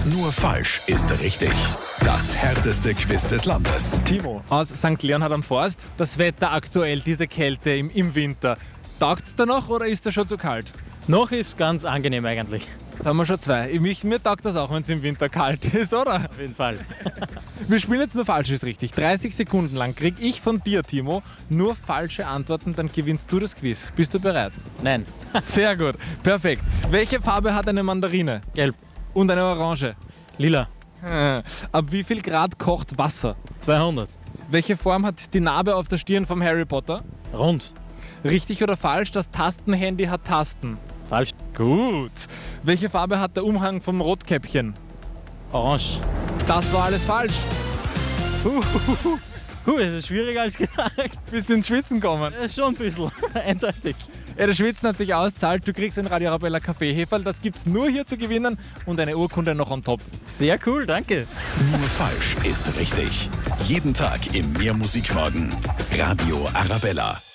Nur falsch ist richtig. Das härteste Quiz des Landes. Timo aus St. Leonhard am Forst. Das Wetter aktuell, diese Kälte im Winter. Taugt's da noch oder ist das schon zu kalt? Noch ist ganz angenehm eigentlich. Jetzt haben wir schon zwei. Mir taugt das auch, wenn es im Winter kalt ist, oder? Auf jeden Fall. Wir spielen jetzt nur falsch ist richtig. 30 Sekunden lang krieg ich von dir, Timo, nur falsche Antworten, dann gewinnst du das Quiz. Bist du bereit? Nein. Sehr gut. Perfekt. Welche Farbe hat eine Mandarine? Gelb. Und eine Orange? Lila. Ab wie viel Grad kocht Wasser? 200. Welche Form hat die Narbe auf der Stirn vom Harry Potter? Rund. Richtig oder falsch, das Tastenhandy hat Tasten? Falsch. Gut. Welche Farbe hat der Umhang vom Rotkäppchen? Orange. Das war alles falsch. Es ist schwieriger als gedacht. Bist ins Schwitzen gekommen. Schon ein bisschen. Eindeutig. Ja, das Schwitzen hat sich auszahlt. Du kriegst ein Radio Arabella Kaffeeheferl. Das gibt's nur hier zu gewinnen und eine Urkunde noch on top. Sehr cool, danke. Nur falsch ist richtig. Jeden Tag im Mehr Musikmorgen. Radio Arabella.